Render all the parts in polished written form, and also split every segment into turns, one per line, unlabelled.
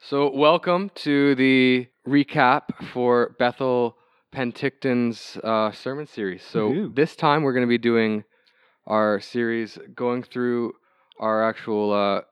So, welcome to the recap for Bethel Penticton's sermon series. So,
Woohoo.
this time we're going to be doing our series going through our actual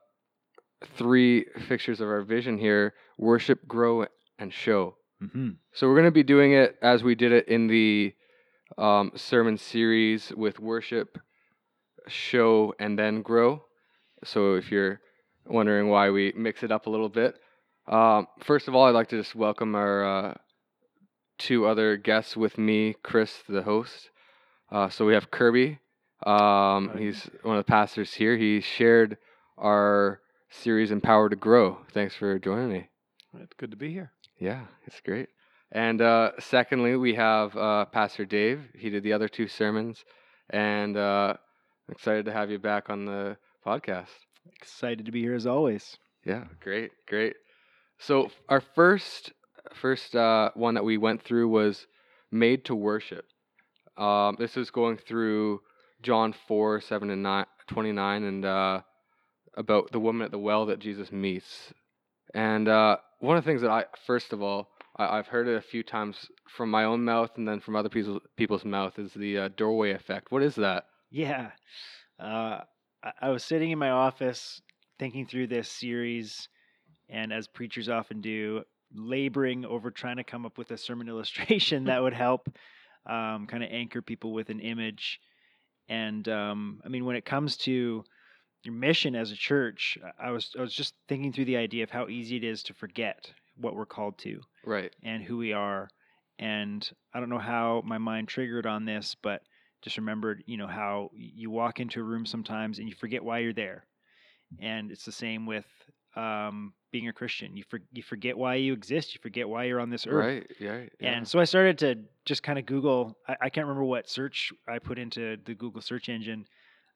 three fixtures of our vision here: worship, grow, and show.
Mm-hmm.
So, we're going to be doing it as we did it in the sermon series with worship, show, and then grow. So, if you're wondering why we mix it up a little bit, first of all, I'd like to just welcome our two other guests with me, Chris, the host. So we have Kirby. He's one of the pastors here. He shared our series Empower to Grow. Thanks for joining me.
It's good to be here.
Yeah, it's great. And secondly, we have Pastor Dave. He did the other two sermons. And I'm excited to have you back on the podcast.
Excited to be here as always.
Yeah, great. So our first one that we went through was Made to Worship. This is going through John 4, 7 and 29, and about the woman at the well that Jesus meets. And one of the things that I've heard it a few times from my own mouth and then from other people's mouth is the doorway effect. What is that?
Yeah. I was sitting in my office thinking through this series, and as preachers often do, laboring over trying to come up with a sermon illustration that would help kind of anchor people with an image. And when it comes to your mission as a church, I was just thinking through the idea of how easy it is to forget what we're called to.
Right.
And who we are. And I don't know how my mind triggered on this, but just remembered, how you walk into a room sometimes and you forget why you're there. And it's the same with being a Christian. You forget why you exist. You forget why you're on this earth.
Right. Yeah.
And so I started to just kind of Google. I can't remember what search I put into the Google search engine,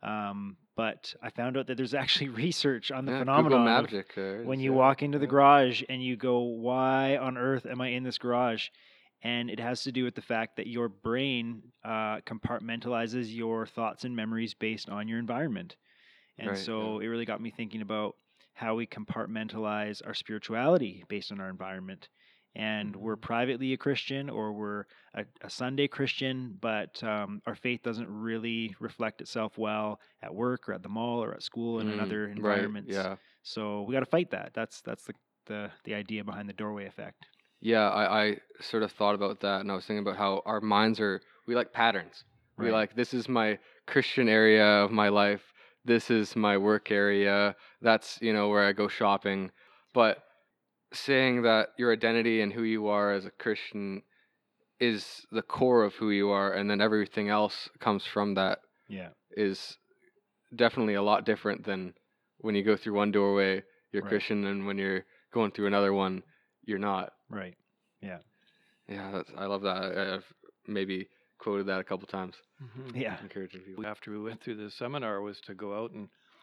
but I found out that there's actually research on the phenomenon
Google
of
Magic.
when you walk into the garage and you go, why on earth am I in this garage? And it has to do with the fact that your brain compartmentalizes your thoughts and memories based on your environment. And so it really got me thinking about how we compartmentalize our spirituality based on our environment. And we're privately a Christian, or we're a Sunday Christian, but our faith doesn't really reflect itself well at work or at the mall or at school and in other environments.
Right, yeah.
So we got to fight that. That's the idea behind the doorway effect.
Yeah, I sort of thought about that, and I was thinking about how our minds we like patterns. We
Right.
like, this is my Christian area of my life. This is my work area. That's, where I go shopping. But saying that your identity and who you are as a Christian is the core of who you are, and then everything else comes from that,
Yeah.
is definitely a lot different than when you go through one doorway, you're
Right.
Christian, and when you're going through another one, you're not.
Right. Yeah.
Yeah, I love that. I've maybe quoted that a couple times.
Mm-hmm.
Yeah.
Encouraging people.
After we went through the seminar was to go out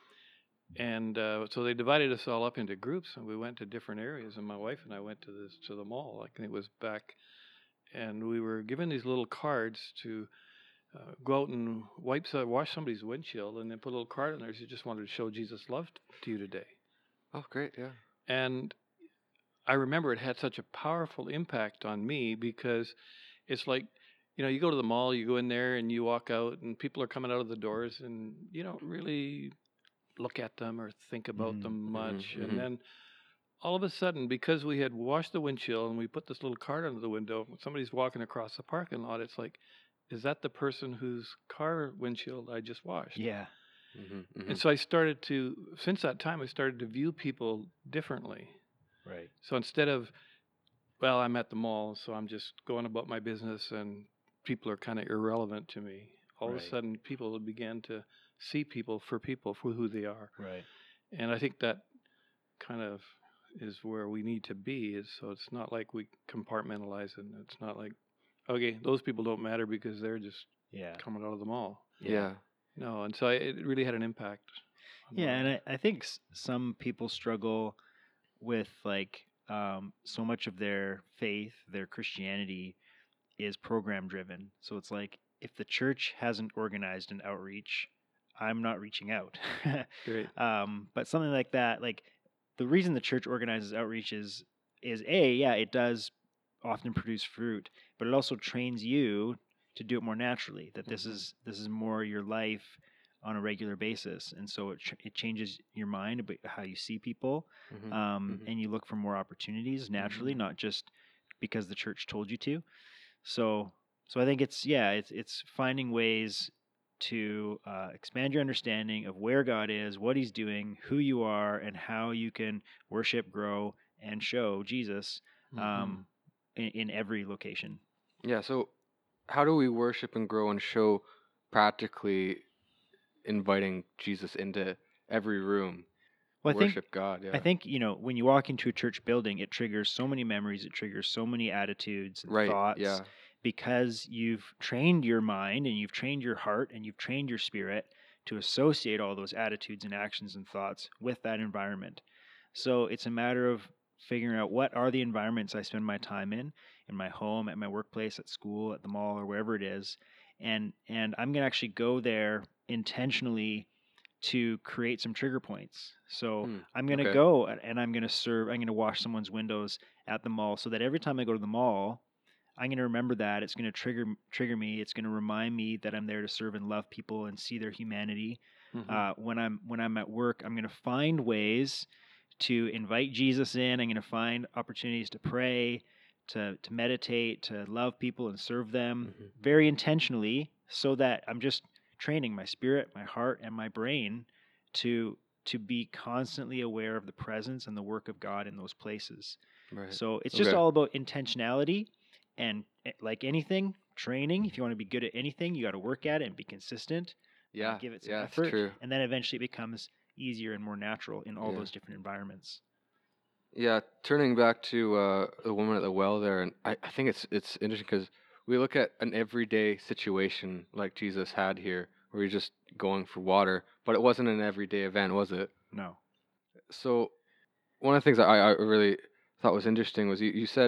and so they divided us all up into groups, and we went to different areas. And my wife and I went to the mall. I think it was back, and we were given these little cards to go out and wash somebody's windshield, and then put a little card in there. You just wanted to show Jesus' love to you today.
Oh, great! Yeah.
And I remember it had such a powerful impact on me because it's like, you go to the mall, you go in there and you walk out and people are coming out of the doors and you don't really look at them or think about them much. And then all of a sudden, because we had washed the windshield and we put this little card under the window, when somebody's walking across the parking lot, it's like, is that the person whose car windshield I just washed?
Yeah.
And so since that time, I started to view people differently.
Right.
So instead of, well, I'm at the mall, so I'm just going about my business and people are kind of irrelevant to me. All of a sudden, people began to see people for who they are.
Right.
And I think that kind of is where we need to be. So it's not like we compartmentalize it. It's not like, okay, those people don't matter because they're just coming out of the mall.
Yeah.
No, and so it really had an impact.
Yeah, and I think some people struggle with so much of their faith, their Christianity is program driven. So it's like, if the church hasn't organized an outreach, I'm not reaching out.
Great.
But something like that, like the reason the church organizes outreach is it does often produce fruit, but it also trains you to do it more naturally. That this is more your life on a regular basis, and so it changes your mind about how you see people, and you look for more opportunities naturally, not just because the church told you to. So I think it's finding ways to expand your understanding of where God is, what He's doing, who you are, and how you can worship, grow, and show Jesus in every location.
Yeah. So, how do we worship and grow and show practically inviting Jesus into every room?
Well,
Worship God. Yeah.
I think, when you walk into a church building, it triggers so many memories, it triggers so many attitudes and
Right.
thoughts,
Yeah.
because you've trained your mind and you've trained your heart and you've trained your spirit to associate all those attitudes and actions and thoughts with that environment. So it's a matter of figuring out what are the environments I spend my time in my home, at my workplace, at school, at the mall, or wherever it is. And I'm going to actually go there intentionally to create some trigger points. So I'm going to go and I'm going to serve, I'm going to wash someone's windows at the mall, so that every time I go to the mall, I'm going to remember that. It's going to trigger me. It's going to remind me that I'm there to serve and love people and see their humanity. When I'm at work, I'm going to find ways to invite Jesus in. I'm going to find opportunities to pray, to meditate, to love people and serve them very intentionally, so that I'm just training my spirit, my heart, and my brain to be constantly aware of the presence and the work of God in those places.
Right.
So it's just all about intentionality, and like anything, training. If you want to be good at anything, you got to work at it and be consistent.
Yeah.
Give it some
It's
effort,
true.
and then eventually it becomes easier and more natural in all those different environments.
Yeah, turning back to the woman at the well there, and I think it's interesting because we look at an everyday situation like Jesus had here, where he's just going for water, but it wasn't an everyday event, was it?
No.
So one of the things that I really thought was interesting was you said,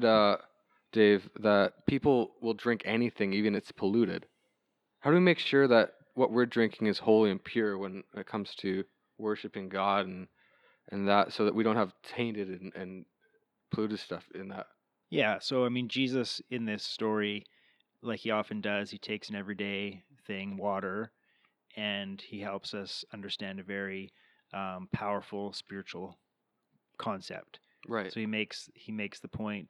Dave, that people will drink anything, even if it's polluted. How do we make sure that what we're drinking is holy and pure when it comes to worshiping God and that, so that we don't have tainted and polluted stuff in that?
Yeah, so I mean, Jesus in this story, like he often does, he takes an everyday thing, water, and he helps us understand a very powerful spiritual concept.
Right.
So he makes the point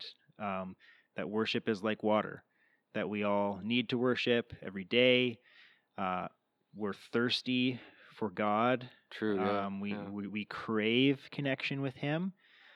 that worship is like water, that we all need to worship every day. We're thirsty for God.
True. Yeah.
We crave connection with Him.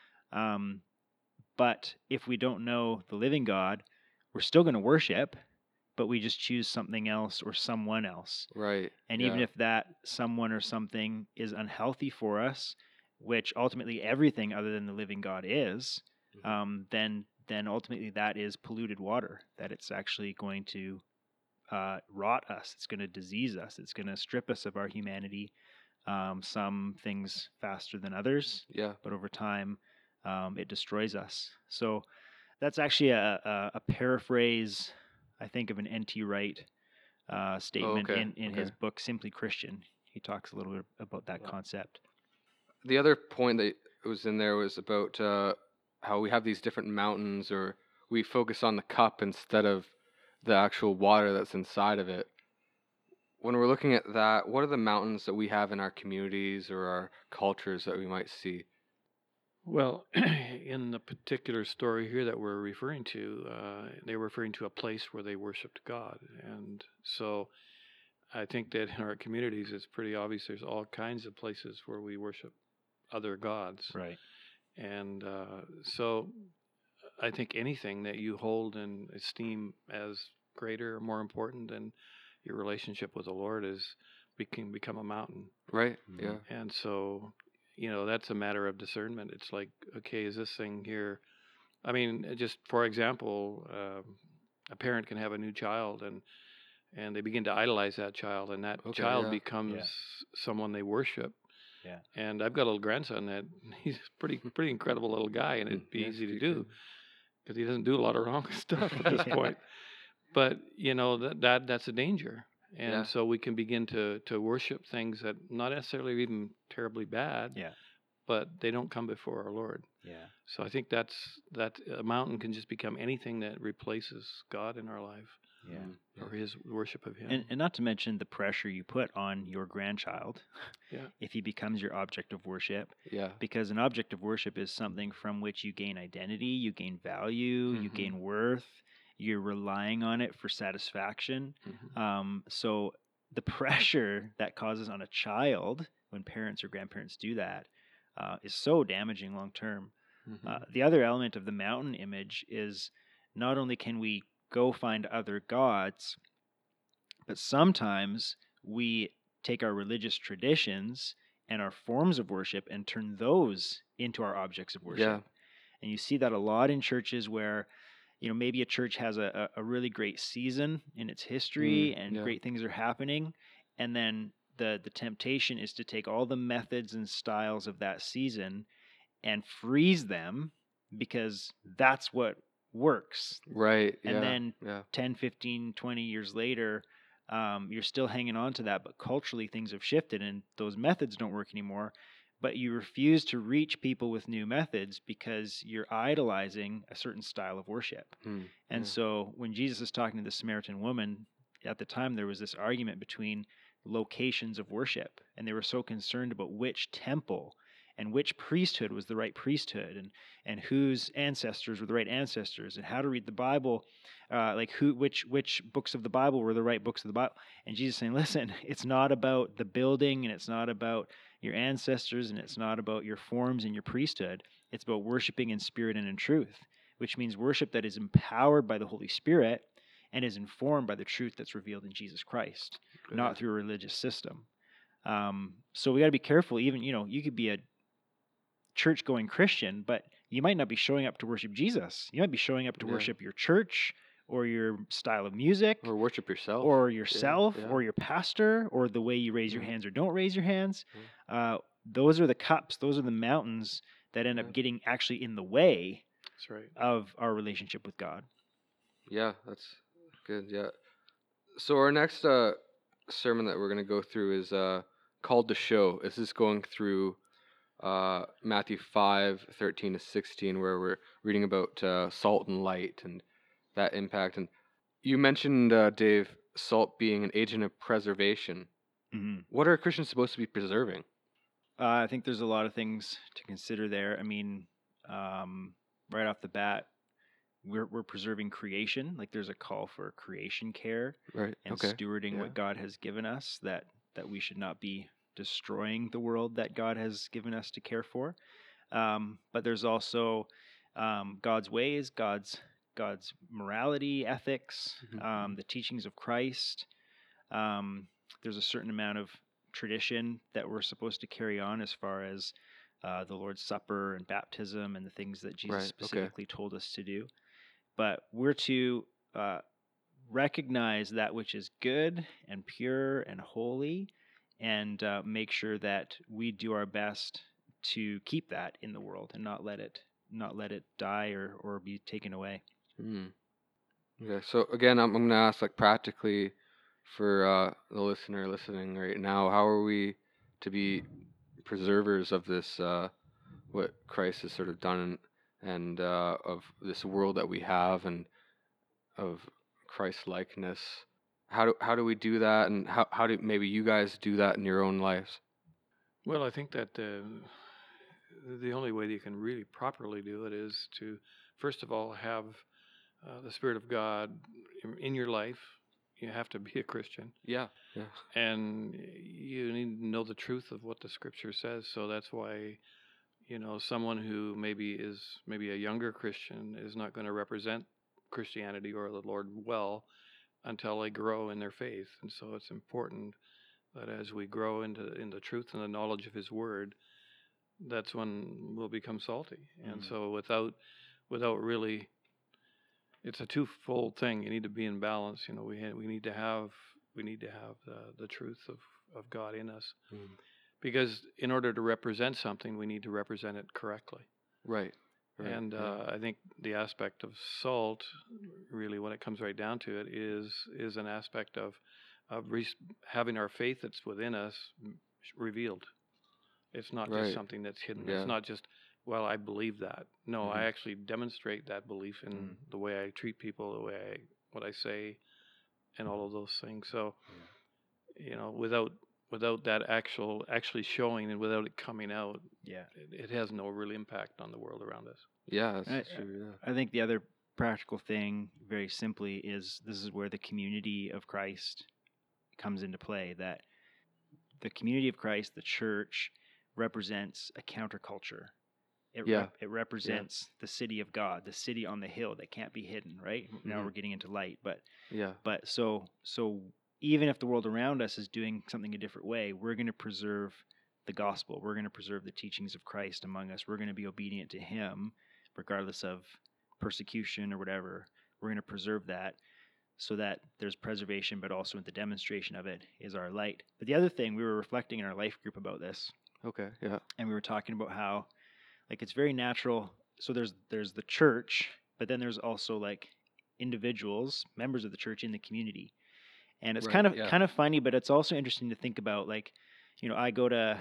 But if we don't know the living God, we're still going to worship, but we just choose something else or someone else.
Right.
And even if that someone or something is unhealthy for us, which ultimately everything other than the living God is, then ultimately that is polluted water, that it's actually going to rot us. It's going to disease us. It's going to strip us of our humanity. Some things faster than others.
Yeah.
But over time, it destroys us. So that's actually a paraphrase, I think, of an N.T. Wright statement in his book, Simply Christian. He talks a little bit about that concept.
The other point that was in there was about how we have these different mountains, or we focus on the cup instead of the actual water that's inside of it. When we're looking at that, what are the mountains that we have in our communities or our cultures that we might see?
Well, in the particular story here that we're referring to, they were referring to a place where they worshiped God. And so I think that in our communities, it's pretty obvious there's all kinds of places where we worship other gods.
Right.
And so I think anything that you hold and esteem as greater or more important than your relationship with the Lord can become a mountain.
Right. Yeah.
And so, that's a matter of discernment. It's like, okay, is this thing here? I mean, just for example, a parent can have a new child and they begin to idolize that child, and that child becomes someone they worship.
Yeah.
And I've got a little grandson that he's pretty incredible little guy, and it'd be easy to do because he doesn't do a lot of wrong stuff at this point. But that's a danger, and so we can begin to worship things that not necessarily even terribly bad, but they don't come before our Lord.
Yeah.
So I think that a mountain can just become anything that replaces God in our life
Yeah.
or His worship of Him.
And not to mention the pressure you put on your grandchild
Yeah.
if he becomes your object of worship.
Yeah.
Because an object of worship is something from which you gain identity, you gain value, you
Mhm.
gain worth, you're relying on it for satisfaction.
Mhm.
So the pressure that causes on a child when parents or grandparents do that is so damaging long term.
Mhm.
The other element of the mountain image is not only can we go find other gods, but sometimes we take our religious traditions and our forms of worship and turn those into our objects of worship.
Yeah.
And you see that a lot in churches where, maybe a church has a really great season in its history and
yeah.
great things are happening. And then the temptation is to take all the methods and styles of that season and freeze them because that's what works.
Right.
And
yeah.
then
yeah.
10, 15, 20 years later, you're still hanging on to that, but culturally things have shifted and those methods don't work anymore. But you refuse to reach people with new methods because you're idolizing a certain style of worship.
Mm,
And
yeah.
so when Jesus is talking to the Samaritan woman, at the time there was this argument between locations of worship, and they were so concerned about which temple and which priesthood was the right priesthood, and whose ancestors were the right ancestors, and how to read the Bible, which books of the Bible were the right books of the Bible. And Jesus saying, listen, it's not about the building, and it's not about your ancestors, and it's not about your forms and your priesthood. It's about worshiping in spirit and in truth, which means worship that is empowered by the Holy Spirit and is informed by the truth that's revealed in Jesus Christ, not through a religious system. So we got to be careful. Even, you could be a church-going Christian, but you might not be showing up to worship Jesus. You might be showing up to
Yeah.
worship your church or your style of music
Or worship yourself.
or yourself
yeah.
or your pastor or the way you raise your
Mm.
hands or don't raise your hands. Those are the cups, those are the mountains that end
Yeah.
up getting actually in the way
That's right.
of our relationship with God.
Yeah, that's good. Yeah. So our next sermon that we're going to go through is called The Show. This is going through Matthew 5:13 to 16, where we're reading about salt and light and that impact. And you mentioned, Dave, salt being an agent of preservation.
Mm-hmm.
What are Christians supposed to be preserving?
I think there's a lot of things to consider there. I mean, right off the bat, we're preserving creation. Like there's a call for creation care
Right.
and
Okay.
stewarding
Yeah.
what God has given us. That we should not be destroying the world that God has given us to care for. But there's also God's ways, God's morality, ethics,
Mhm.
the teachings of Christ. There's a certain amount of tradition that we're supposed to carry on as far as the Lord's Supper and baptism and the things that Jesus
Right, okay.
specifically told us to do. But we're to recognize that which is good and pure and holy, and make sure that we do our best to keep that in the world and not let it die or be taken away.
Mm. Okay. So again, I'm going to ask, like, practically for the listener listening right now, how are we to be preservers of this, what Christ has sort of done, and of this world that we have, and of Christ likeness? How do we do that, and how do maybe you guys do that in your own lives?
Well, I think that the only way that you can really properly do it is to, first of all, have the Spirit of God in your life. You have to be a Christian,
Yeah.
and you need to know the truth of what the Scripture says. So that's why, someone who maybe is a younger Christian is not going to represent Christianity or the Lord well until they grow in their faith. And so it's important that as we grow in the truth and the knowledge of His Word, that's when we'll become salty. And so without really, it's a twofold thing. You need to be in balance. We need to have the truth of God in us, because in order to represent something, we need to represent it correctly.
Right.
And I think the aspect of salt, really, when it comes right down to it, is an aspect of having our faith that's within us revealed. It's not
Right.
just something that's hidden.
Yeah.
It's not just, well, I believe that. No, I
Mhm.
actually demonstrate that belief in the way I treat people, the way what I say, and all of those things. So, without that actually showing and without it coming out,
Yeah.
it has no real impact on the world around us.
Yeah,
I,
that's true.
I think the other practical thing, very simply, is this is where the community of Christ comes into play. That the community of Christ, the church, represents a counterculture.
Yeah.
It represents the city of God, the city on the hill that can't be hidden. Right now
Mhm.
we're getting into light, but
Yeah.
so even if the world around us is doing something a different way, we're going to preserve the gospel. We're going to preserve the teachings of Christ among us. We're going to be obedient to Him, regardless of persecution or whatever. We're going to preserve that so that there's preservation, but also in the demonstration of it is our light. But the other thing, we were reflecting in our life group about this,
Okay. Yeah.
and we were talking about how, like, it's very natural. So there's the church, but then there's also like individuals, members of the church in the community, and it's
Right, yeah.
kind of funny, but it's also interesting to think about. Like, I go to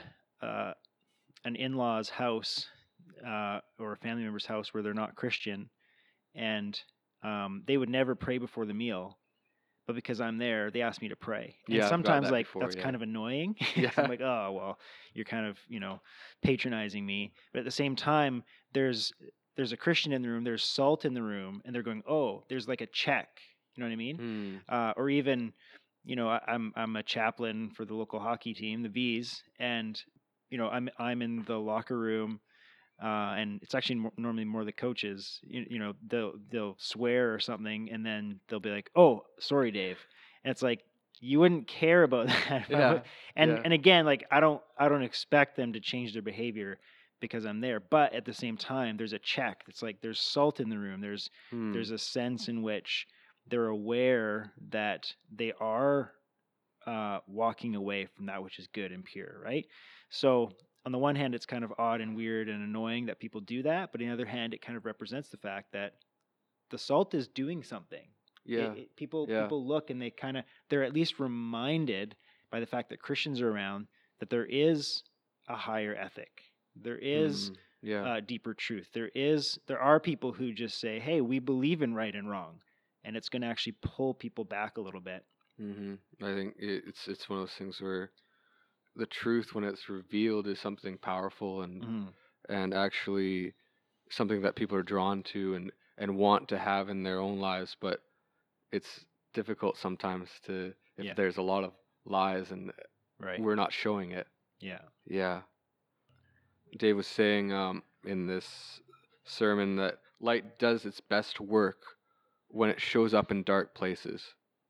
an in-law's house or a family member's house where they're not Christian, and they would never pray before the meal, but because I'm there, they ask me to pray. And
Yeah, I've got
sometimes,
that
like,
before,
that's
yeah.
kind of annoying. 'Cause
Yeah.
I'm like, oh well, you're kind of patronizing me. But at the same time, there's a Christian in the room, there's salt in the room, and they're going, oh, there's like a check. You know what I mean? Or even, I'm a chaplain for the local hockey team, the V's, and I'm in the locker room, and it's actually normally more the coaches. They'll swear or something, and then they'll be like, "Oh, sorry, Dave," and it's like you wouldn't care about that.
Yeah.
And again, like I don't expect them to change their behavior because I'm there, but at the same time, there's a check. It's like there's salt in the room. There's a sense in which they're aware that they are walking away from that which is good and pure, right? So on the one hand, it's kind of odd and weird and annoying that people do that, but on the other hand, it kind of represents the fact that the salt is doing something.
Yeah.
People
Yeah.
look and they're at least reminded by the fact that Christians are around that there is a higher ethic. There is
Yeah.
deeper truth. There are people who just say, "Hey, we believe in right and wrong," and it's going to actually pull people back a little bit.
I think it's one of those things where the truth, when it's revealed, is something powerful and actually something that people are drawn to and want to have in their own lives. But it's difficult sometimes if
Yeah.
there's a lot of lies and
Right.
we're not showing it.
Yeah.
Yeah. Dave was saying in this sermon that light does its best work when it shows up in dark places.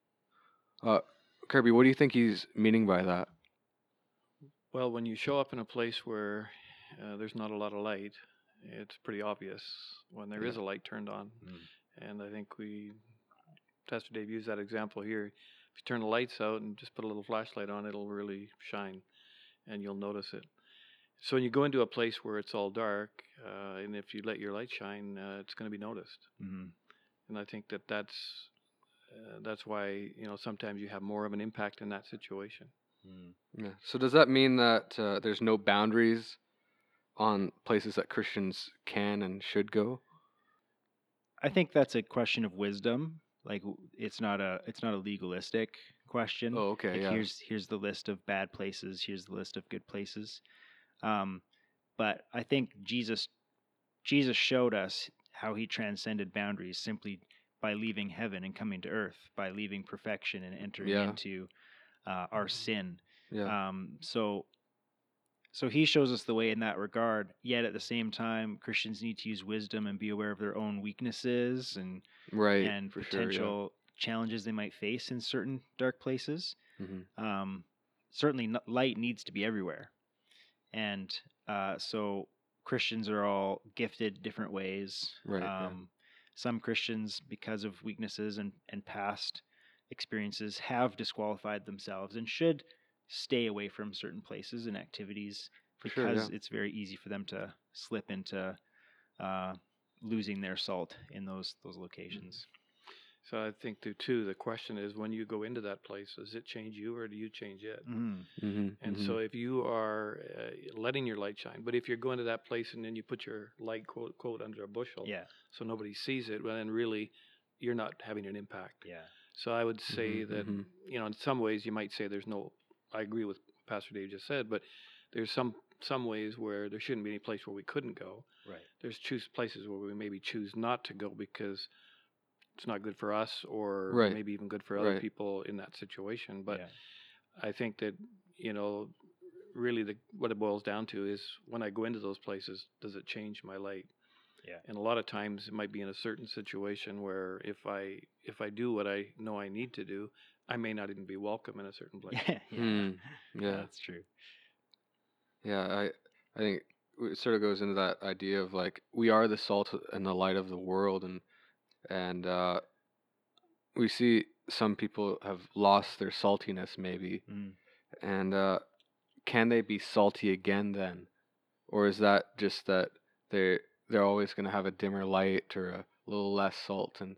Kirby, what do you think he's meaning by that?
Well, when you show up in a place where there's not a lot of light, it's pretty obvious when there is a light turned on. And I think Pastor Dave used that example here. If you turn the lights out and just put a little flashlight on, it'll really shine and you'll notice it. So when you go into a place where it's all dark, and if you let your light shine, it's going to be noticed. And I think that's why sometimes you have more of an impact in that situation.
Yeah. So does that mean that there's no boundaries on places that Christians can and should go?
I think that's a question of wisdom. Like it's not a legalistic question.
Oh, okay.
Like,
Yeah.
here's the list of bad places. Here's the list of good places. But I think Jesus showed us how he transcended boundaries simply by leaving heaven and coming to earth, by leaving perfection and entering into our sin.
Yeah.
So he shows us the way in that regard. Yet at the same time, Christians need to use wisdom and be aware of their own weaknesses and
For
potential challenges they might face in certain dark places.
Mm-hmm.
Certainly, light needs to be everywhere, and so Christians are all gifted different ways.
Right.
Some Christians, because of weaknesses and past experiences, have disqualified themselves and should stay away from certain places and activities because it's very easy for them to slip into losing their salt in those locations.
So I think too, the question is, when you go into that place, does it change you or do you change it?
Mm.
And so if you are letting your light shine, but if you're going to that place and then you put your light quote under a bushel,
Yeah.
so nobody sees it, well, then really you're not having an impact.
Yeah.
So I would say that, in some ways you might say there's no, I agree with what Pastor Dave just said, but there's some ways where there shouldn't be any place where we couldn't go.
Right.
There's places where we maybe choose not to go because it's not good for us, or
Right.
maybe even good for other
Right.
people in that situation. But
yeah.
I think that, really what it boils down to is, when I go into those places, does it change my light?
Yeah.
And a lot of times it might be in a certain situation where if I do what I know I need to do, I may not even be welcome in a certain place.
Yeah.
Yeah.
That's true.
Yeah, I think it sort of goes into that idea of like we are the salt and the light of the world, and we see some people have lost their saltiness maybe,
Mm.
and can they be salty again then, or is that just that they're always going to have a dimmer light or a little less salt? And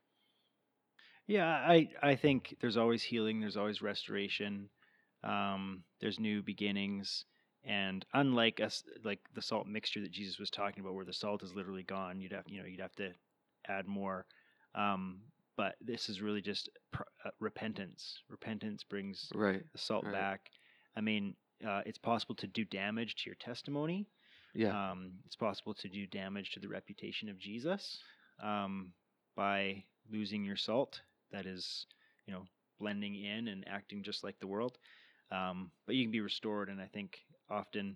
Yeah, I think there's always healing, there's always restoration, there's new beginnings, and unlike us, like the salt mixture that Jesus was talking about, where the salt is literally gone, you'd have to add more. But this is really just repentance. Repentance brings
right,
the salt
right.
back. I mean, it's possible to do damage to your testimony.
Yeah,
It's possible to do damage to the reputation of Jesus by losing your salt. That is, blending in and acting just like the world. But you can be restored, and I think often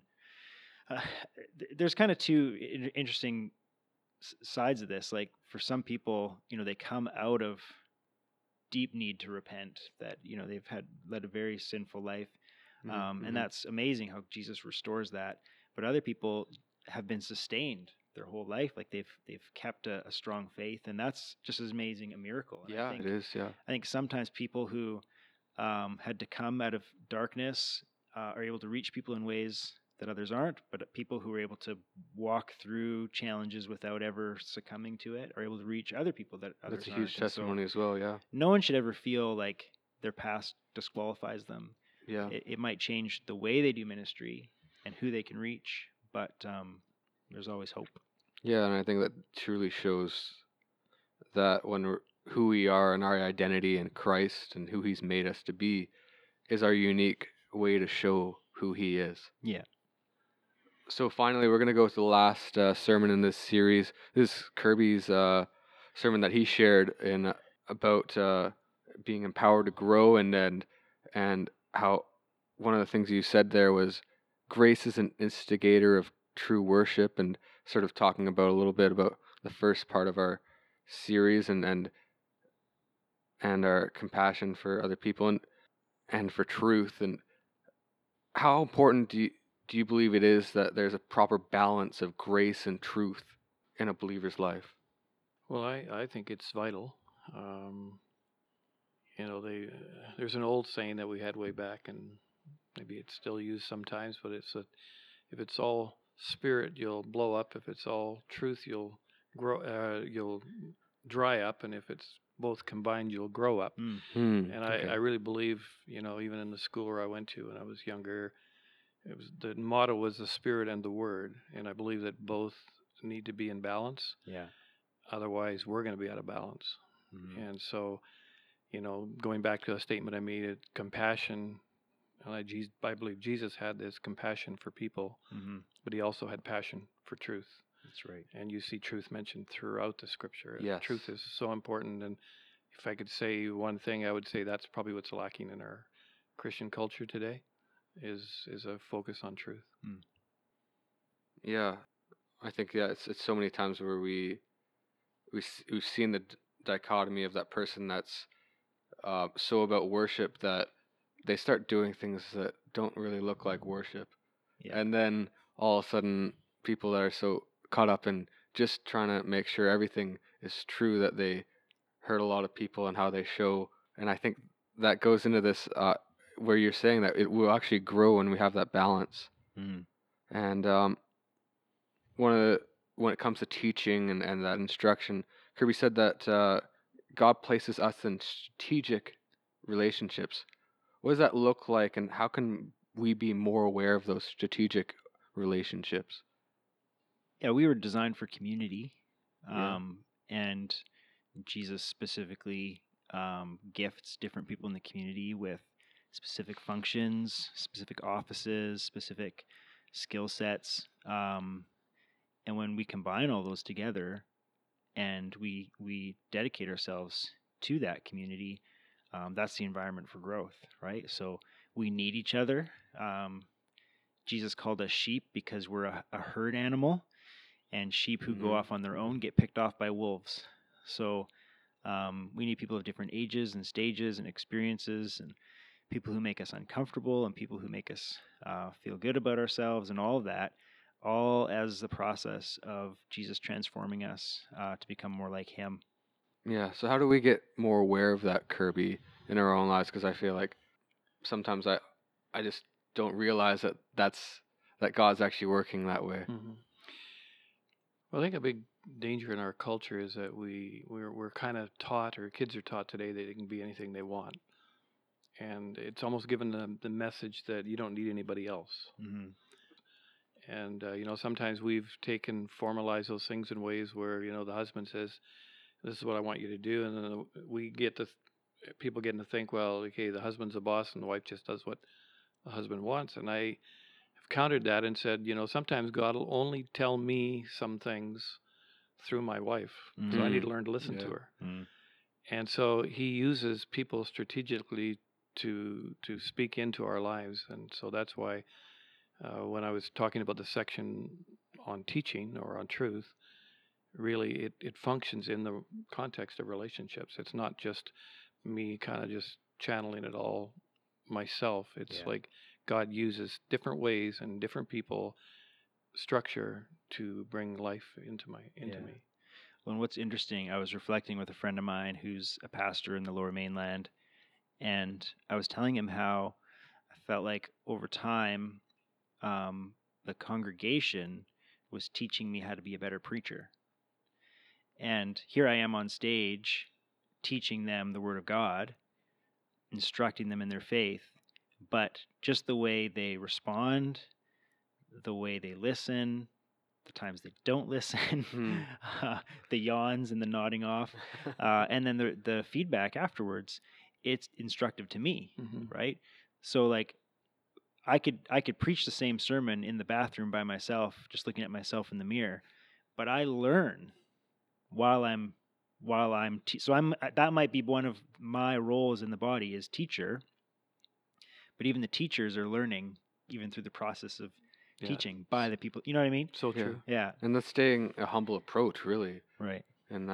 there's kind of two interesting sides of this. Like for some people, they come out of deep need to repent, that they've led a very sinful life, and that's amazing how Jesus restores that. But other people have been sustained their whole life, like they've kept a strong faith, and that's just as amazing a miracle. And
yeah, it is. Yeah,
I think sometimes people who had to come out of darkness are able to reach people in ways that others aren't, but people who are able to walk through challenges without ever succumbing to it are able to reach other people that others
that's a
aren't.
huge testimony as well. Yeah,
No one should ever feel like their past disqualifies them.
yeah,
It might change the way they do ministry and who they can reach, but there's always hope.
yeah, and I think that truly shows that who we are and our identity in Christ and who He's made us to be is our unique way to show who He is.
Yeah.
So finally, we're going to go with the last sermon in this series. This is Kirby's sermon that he shared in about being empowered to grow, and how one of the things you said there was grace is an instigator of true worship, and sort of talking about a little bit about the first part of our series and our compassion for other people and for truth. And how important do you believe it is that there's a proper balance of grace and truth in a believer's life?
Well, I think it's vital. There's an old saying that we had way back, and maybe it's still used sometimes, but it's that if it's all spirit, you'll blow up. If it's all truth, you'll you'll dry up, and if it's both combined, you'll grow up. And I really believe, even in the school where I went to when I was younger, the motto was the Spirit and the Word, and I believe that both need to be in balance.
Yeah.
Otherwise, we're going to be out of balance. And so, going back to a statement I made, compassion. I believe Jesus had this compassion for people, but He also had passion for truth.
That's right.
And you see truth mentioned throughout the Scripture.
Yes.
Truth is so important. And if I could say one thing, I would say that's probably what's lacking in our Christian culture today, is a focus on truth.
Yeah, I think it's so many times where we've seen the dichotomy of that person that's so about worship that they start doing things that don't really look like worship, and then all of a sudden people that are so caught up in just trying to make sure everything is true that they hurt a lot of people and how they show. And I think that goes into this where you're saying that it will actually grow when we have that balance. And when it comes to teaching and that instruction, Kirby said that God places us in strategic relationships. What does that look like, and how can we be more aware of those strategic relationships?
Yeah, we were designed for community,
Yeah.
and Jesus specifically gifts different people in the community with specific functions, specific offices, specific skill sets. And when we combine all those together and we dedicate ourselves to that community, that's the environment for growth, right? So we need each other. Jesus called us sheep because we're a herd animal, and sheep who go off on their own get picked off by wolves. So we need people of different ages and stages and experiences, and people who make us uncomfortable and people who make us feel good about ourselves, and all of that, all as the process of Jesus transforming us to become more like Him.
Yeah. So how do we get more aware of that, Kirby, in our own lives? Because I feel like sometimes I just don't realize that God's actually working that way.
Mm-hmm. Well, I think a big danger in our culture is that we're kind of taught, or kids are taught today, that they can be anything they want, and it's almost given them the message that you don't need anybody else.
Mm-hmm.
And sometimes we've formalized those things in ways where the husband says, "This is what I want you to do," and then we get to people getting to think, well, okay, the husband's the boss, and the wife just does what the husband wants. And I have countered that and said, sometimes God will only tell me some things through my wife, so I need to learn to listen to her.
Mm-hmm.
And so He uses people strategically to speak into our lives, and so that's why. When I was talking about the section on teaching or on truth, really it functions in the context of relationships. It's not just me kind of just channeling it all myself. It's like God uses different ways and different people, structure, to bring life into me.
Well, and what's interesting, I was reflecting with a friend of mine who's a pastor in the Lower Mainland, and I was telling him how I felt like over time, the congregation was teaching me how to be a better preacher. And here I am on stage teaching them the Word of God, instructing them in their faith, but just the way they respond, the way they listen, the times they don't listen, the yawns and the nodding off, and then the feedback afterwards, it's instructive to me, right? So like, I could preach the same sermon in the bathroom by myself, just looking at myself in the mirror, but I learn while I'm so that might be one of my roles in the body as teacher. But even the teachers are learning even through the process of teaching by the people. You know what I mean?
So true.
Yeah.
And that's staying a humble approach, really.
Right.
And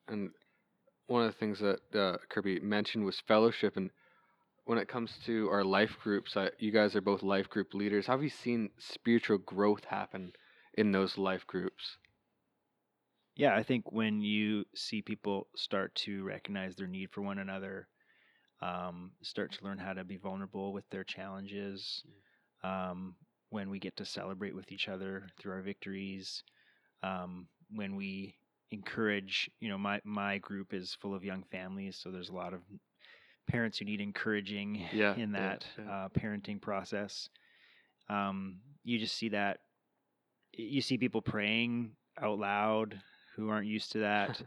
one of the things that Kirby mentioned was fellowship. And when it comes to our life groups, you guys are both life group leaders. How have you seen spiritual growth happen in those life groups?
Yeah, I think when you see people start to recognize their need for one another, start to learn how to be vulnerable with their challenges, when we get to celebrate with each other through our victories, when we encourage, my group is full of young families, so there's a lot of parents who need encouraging in that parenting process. You just see that. You see people praying out loud who aren't used to that.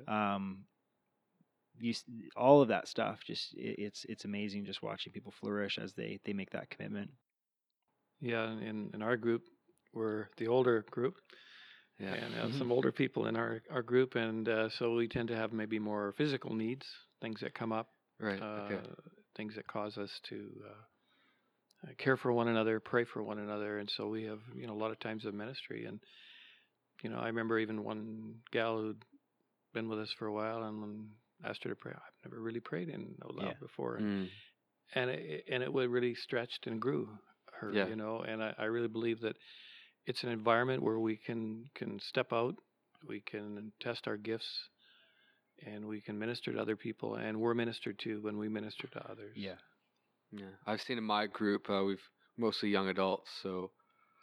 All of that stuff. Just it's amazing just watching people flourish as they make that commitment.
Yeah, in our group, we're the older group. Yeah. And have some older people in our group, and so we tend to have maybe more physical needs, things that come up.
Right.
Things that cause us to care for one another, pray for one another, and so we have a lot of times of ministry. And I remember even one gal who'd been with us for a while, and asked her to pray. I've never really prayed out loud before, and it would really stretched and grew her. And I really believe that it's an environment where we can step out, we can test our gifts, and we can minister to other people, and we're ministered to when we minister to others.
Yeah.
I've seen in my group, we've mostly young adults, so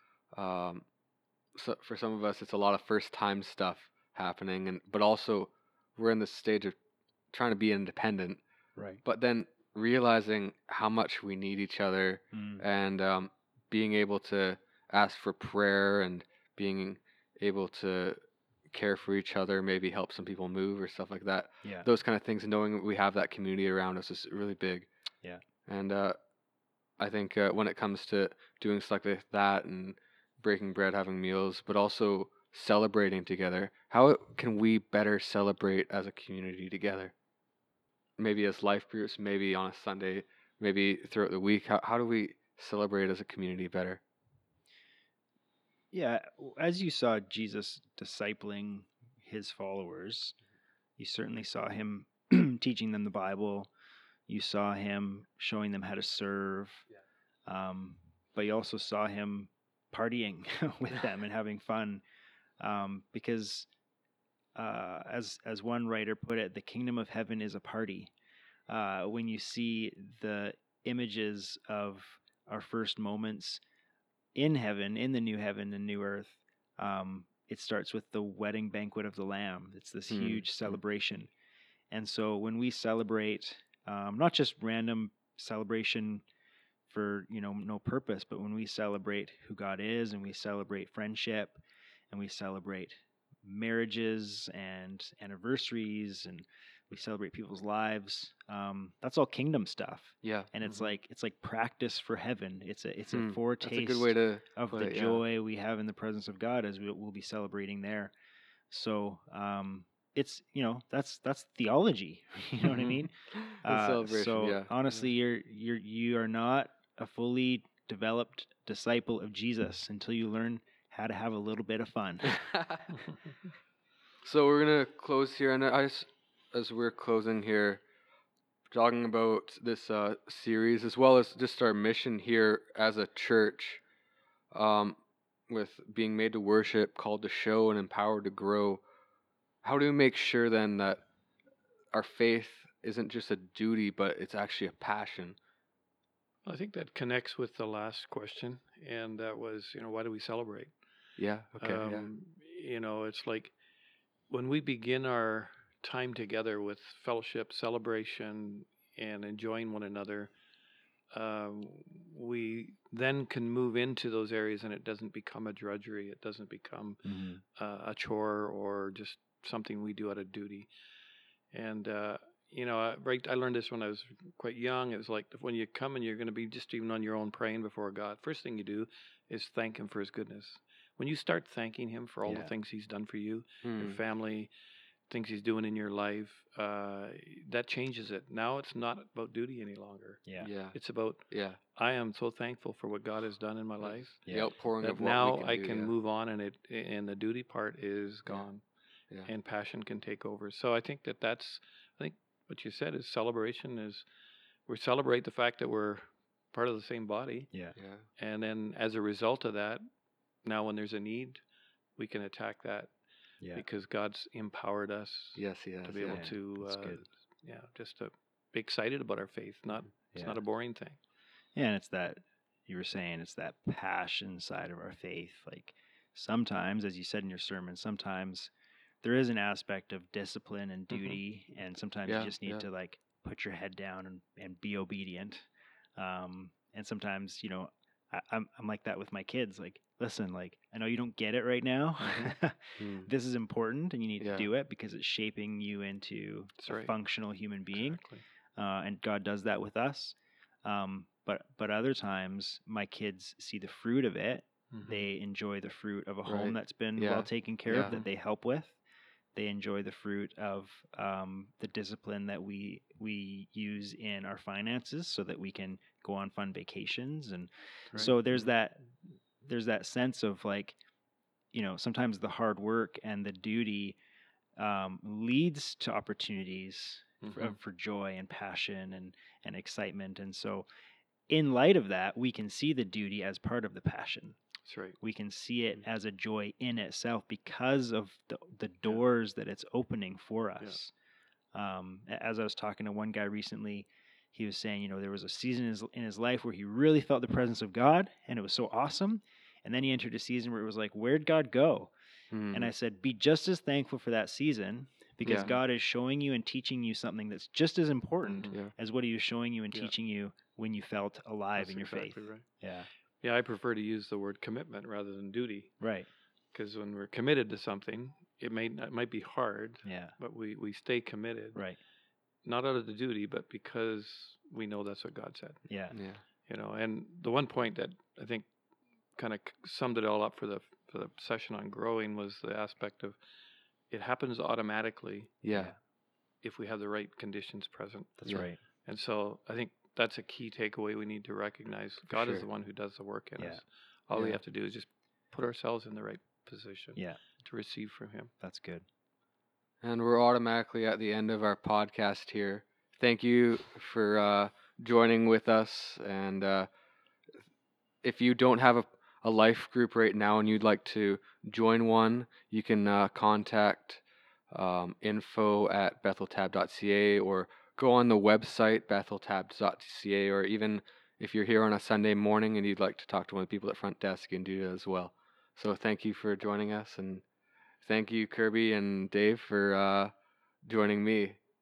for some of us, it's a lot of first-time stuff happening, but also we're in the stage of trying to be independent,
Right.
but then realizing how much we need each other,
Mm.
and being able to ask for prayer, and being able to care for each other, maybe help some people move or stuff like that.
Yeah.
Those kind of things, knowing we have that community around us, is really big.
Yeah.
And I think when it comes to doing stuff like that and breaking bread, having meals, but also celebrating together, how can we better celebrate as a community together? Maybe as life groups, maybe on a Sunday, maybe throughout the week. How do we celebrate as a community better?
Yeah. As you saw Jesus discipling his followers, you certainly saw him teaching them the Bible. You saw him showing them how to serve. But you also saw him partying with them and having fun. Because as one writer put it, the kingdom of heaven is a party. When you see the images of our first moments in heaven, in the new heaven and new earth, it starts with the wedding banquet of the Lamb. It's this huge celebration. And so when we celebrate, not just random celebration for no purpose, but when we celebrate who God is, and we celebrate friendship, and we celebrate marriages and anniversaries, and we celebrate people's lives, that's all kingdom stuff.
Yeah.
And it's like practice for heaven. It's a
That's a
foretaste
good way to
of
put
the
it, yeah.
joy we have in the presence of God as we'll be celebrating there. So it's that's theology. You know what I mean?
The celebration,
So
yeah.
honestly, you are not a fully developed disciple of Jesus until you learn how to have a little bit of fun.
So we're gonna close here, and as we're closing here, talking about this series, as well as just our mission here as a church, with being made to worship, called to show, and empowered to grow. How do we make sure then that our faith isn't just a duty, but it's actually a passion?
I think that connects with the last question, and that was, why do we celebrate?
Yeah. Okay. Yeah.
It's like when we begin our time together with fellowship, celebration, and enjoying one another, we then can move into those areas, and it doesn't become a drudgery. It doesn't become a chore or just something we do out of duty. And I learned this when I was quite young. It was like when you come and you're going to be just even on your own praying before God, first thing you do is thank Him for His goodness. When you start thanking Him for all the things He's done for you, your family, things He's doing in your life, that changes it. Now it's not about duty any longer.
Yeah.
It's about, I am so thankful for what God has done in my life.
The outpouring
That
of what
now
we can
I
do,
can move on, and the duty part is gone.
Yeah.
And passion can take over. So I think I think what you said is celebration is we celebrate the fact that we're part of the same body.
Yeah.
And then as a result of that, now when there's a need, we can attack that because God's empowered us
Yes, He has.
to be able to,
That's good.
just to be excited about our faith. It's not a boring thing.
Yeah, and it's that you were saying, it's that passion side of our faith. Like sometimes, as you said in your sermon, sometimes there is an aspect of discipline and duty, and sometimes you just need to like put your head down and be obedient. And sometimes, I'm like that with my kids. Like, listen, like I know you don't get it right now. This is important, and you need to do it because it's shaping you into a functional human being.
Exactly.
And God does that with us. But other times, my kids see the fruit of it. They enjoy the fruit of a home that's been well taken care of, that they help with. They enjoy the fruit of the discipline that we use in our finances, so that we can go on fun vacations. And so there's that sense of like, sometimes the hard work and the duty leads to opportunities for joy and passion and excitement. And so in light of that, we can see the duty as part of the passion.
That's right.
We can see it as a joy in itself because of the doors that it's opening for us. As I was talking to one guy recently, he was saying, there was a season in his life where he really felt the presence of God, and it was so awesome. And then he entered a season where it was like, where'd God go? And I said, be just as thankful for that season, because
Yeah.
God is showing you and teaching you something that's just as important
Mhm.
Yeah.
as what He was showing you and
Yeah.
teaching you when you felt alive
That's
in your
exactly
faith.
right.
Yeah.
Yeah, I prefer to use the word commitment rather than duty,
Right.
because when we're committed to something, it might be hard,
Yeah.
but we stay committed,
Right.
not out of the duty, but because we know that's what God said.
Yeah.
Yeah.
You know, and the one point that I think kind of summed it all up for the session on growing was the aspect of it happens automatically
Yeah.
if we have the right conditions present.
That's
Yeah.
right.
And so I think that's a key takeaway we need to recognize. God is
sure.
the one who does the work in
Yeah.
us. All we
Yeah.
have to do is just put ourselves in the right position
Yeah.
to receive from Him.
That's good.
And we're automatically at the end of our podcast here. Thank you for joining with us. And if you don't have a life group right now and you'd like to join one, you can contact info@betheltab.ca or go on the website betheltab.ca, or even if you're here on a Sunday morning and you'd like to talk to one of the people at front desk, you can do that as well. So thank you for joining us, and thank you, Kirby and Dave, for joining me.